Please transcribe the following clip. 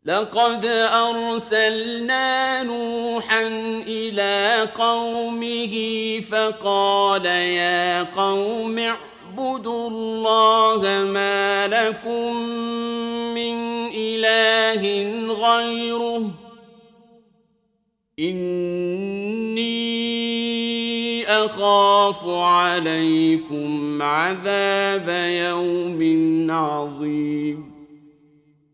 لقد أرسلنا نوحا إلى قومه فقال يا قوم اعبدوا الله ما لكم من إله غيره إني أخاف عليكم عذاب يوم عظيم